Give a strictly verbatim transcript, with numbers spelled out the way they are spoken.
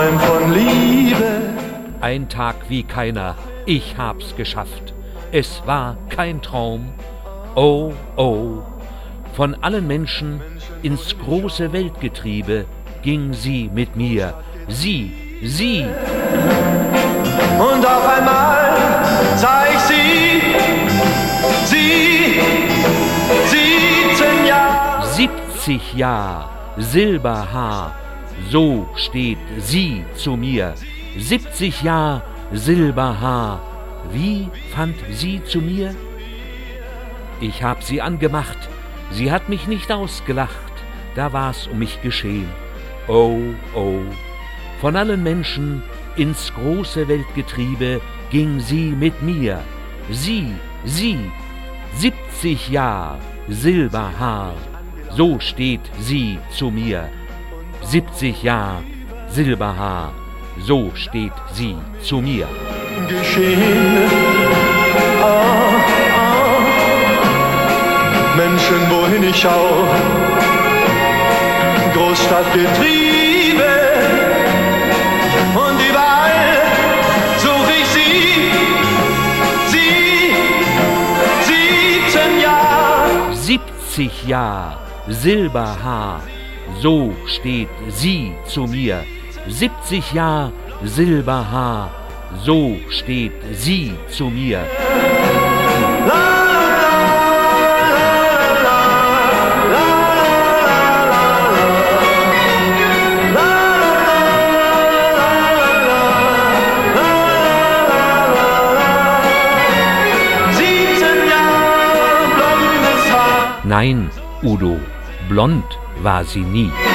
träum von Liebe. Ein Tag wie keiner, ich hab's geschafft. Es war kein Traum. Oh, oh. Von allen Menschen ins große Weltgetriebe ging sie mit mir. Sie, sie. Und auf einmal sah ich sie, sie, siebzehn Jahre. siebzig Jahr, Silberhaar, so steht sie zu mir. siebzig Jahr, Silberhaar, wie fand sie zu mir? Ich hab sie angemacht, sie hat mich nicht ausgelacht, da war's um mich geschehen. Oh, oh, von allen Menschen ins große Weltgetriebe ging sie mit mir. Sie, sie, siebzig Jahr, Silberhaar, so steht sie zu mir. siebzig Jahr, Silberhaar, so steht sie zu mir. Geschehen, ah, ah. Menschen, wohin ich schau, Großstadtgetriebe, und überall such ich sie, sie, siebzehn Jahre. siebzig Jahr, Silberhaar, so steht sie zu mir. siebzig Jahr, Silberhaar, so steht sie zu mir. Nein, Udo, blond war sie nie.